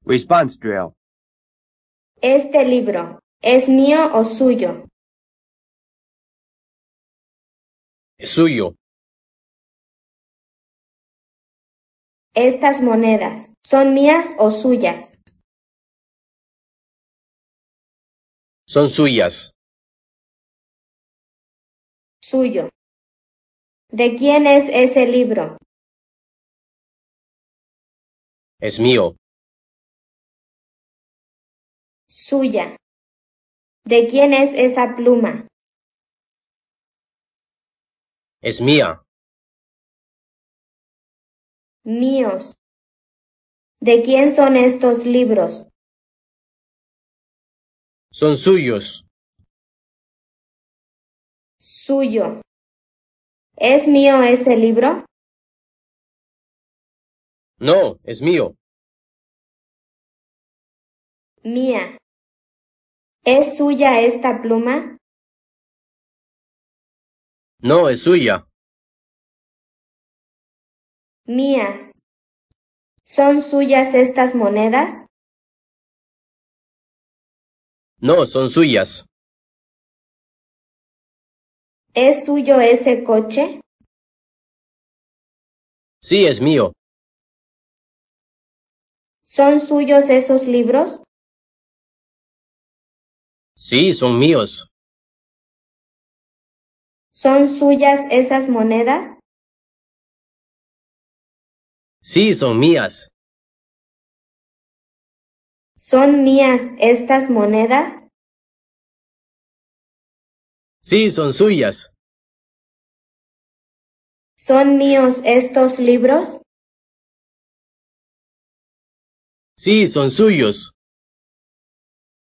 Response drill. ¿Este libro es mío o suyo? Es suyo. ¿Estas monedas son mías o suyas? Son suyas. Suyo. ¿De quién es ese libro? Es mío. Suya. ¿De quién es esa pluma? Es mía. Míos. ¿De quién son estos libros? Son suyos. Suyo. ¿Es mío ese libro? No, es mío. Mía. ¿Es suya esta pluma? No, es suya. Mías. ¿Son suyas estas monedas? No, son suyas. ¿Es suyo ese coche? Sí, es mío. ¿Son suyos esos libros? Sí, son míos. ¿Son suyas esas monedas? Sí, son mías. ¿Son mías estas monedas? Sí, son suyas. ¿Son míos estos libros? Sí, son suyos.